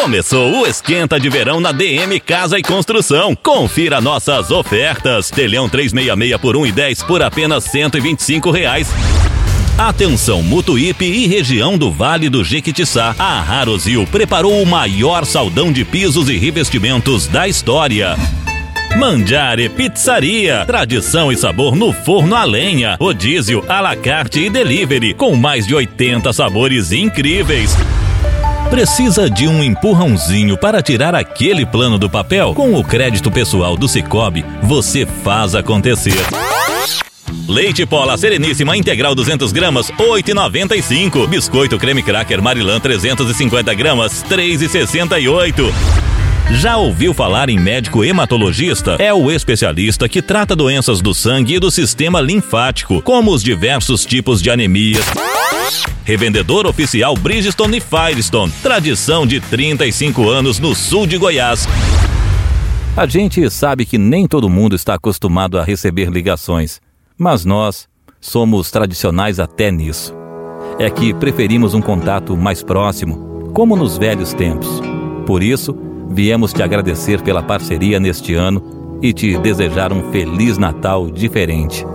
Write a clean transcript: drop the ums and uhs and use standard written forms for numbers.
Começou o esquenta de verão na DM Casa e Construção. Confira nossas ofertas. Telhão 366 por R$1,10 por apenas R$125. Atenção Mutuípe e região do Vale do Jequitinhonha. A Harozil preparou o maior saldão de pisos e revestimentos da história. Mangiare Pizzaria, tradição e sabor no forno a lenha, rodízio, à la carte e delivery, com mais de 80 sabores incríveis. Precisa de um empurrãozinho para tirar aquele plano do papel? Com o crédito pessoal do Sicoob, você faz acontecer. Leite Pola Sereníssima Integral 200 gramas, R$8,95. Biscoito Creme Cracker Marilã 350 gramas, R$3,68. Já ouviu falar em médico hematologista? É o especialista que trata doenças do sangue e do sistema linfático, como os diversos tipos de anemias. Revendedor oficial Bridgestone e Firestone, tradição de 35 anos no sul de Goiás. A gente sabe que nem todo mundo está acostumado a receber ligações, mas nós somos tradicionais até nisso. É que preferimos um contato mais próximo, como nos velhos tempos. Por isso, viemos te agradecer pela parceria neste ano e te desejar um Feliz Natal diferente.